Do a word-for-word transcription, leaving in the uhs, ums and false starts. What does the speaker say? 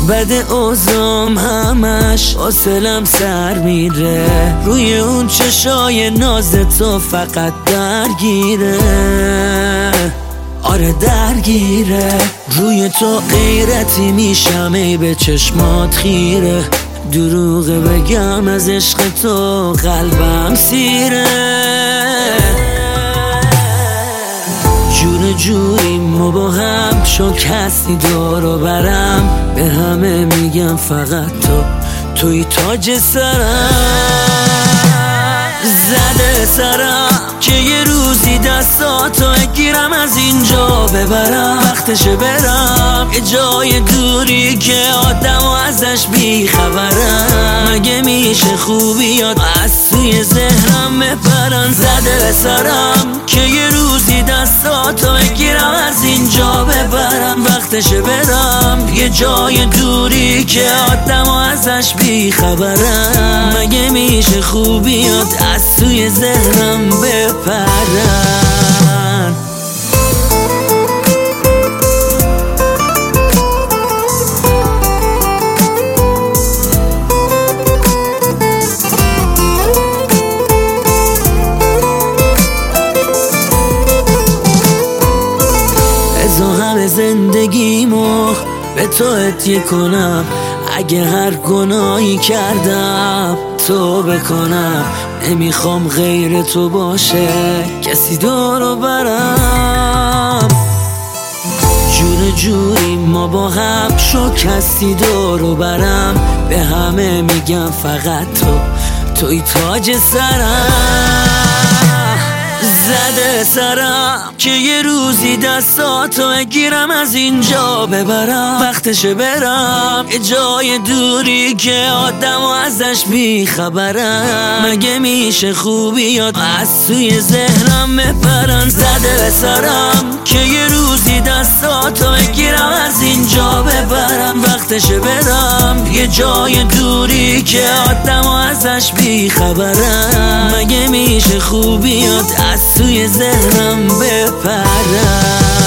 بد اوزام همش حوصلم سر میره، روی اون چشای ناز تو فقط درگیره. آره درگیره، روی تو غیرتی میشم ای به چشمات خیره. دروغه بگم از عشق تو قلبم سیره. جور جوری ما با هم شکستی دور و برم، به همه میگم فقط تو توی تاج سرم. زده سرم که یه روزی دستاتو گیرم از اینجا ببرم، وقتشه برم یه جای دوری که آدم و ازش بیخبرم. مگه میشه خوبیات از توی ذهنم بپرن؟ زده سرم که یه روزی دستاتو بگیرم از اینجا ببرم، وقتشه برم یه جای دوری که آدم و ازش بیخبرم. مگه میشه خوبیات از توی ذهنم بپرن؟ زندگیمو به تو هدیه کنم، اگه هر گناهی کردم تو بکنم. نمیخوام غیر تو باشه کسی دورو برم. جور جوری ما با هم شکستی دورو برم، به همه میگم فقط تو توی تاج سرم. زده سرم که یه روزی دستاتو بگیرم از اینجا ببرم، وقتشه برم یه جای دوری که آدم و ازش بیخبرم. مگه میشه خوبیات از توی ذهنم بپرن؟ زده سرم که یه روزی دستاتو بگیرم از اینجا ببرم، وقتشه برم یه جای دوری که آدم و ازش بیخبرم. مگه میشه خوبیات از توی ذهنم بپرن؟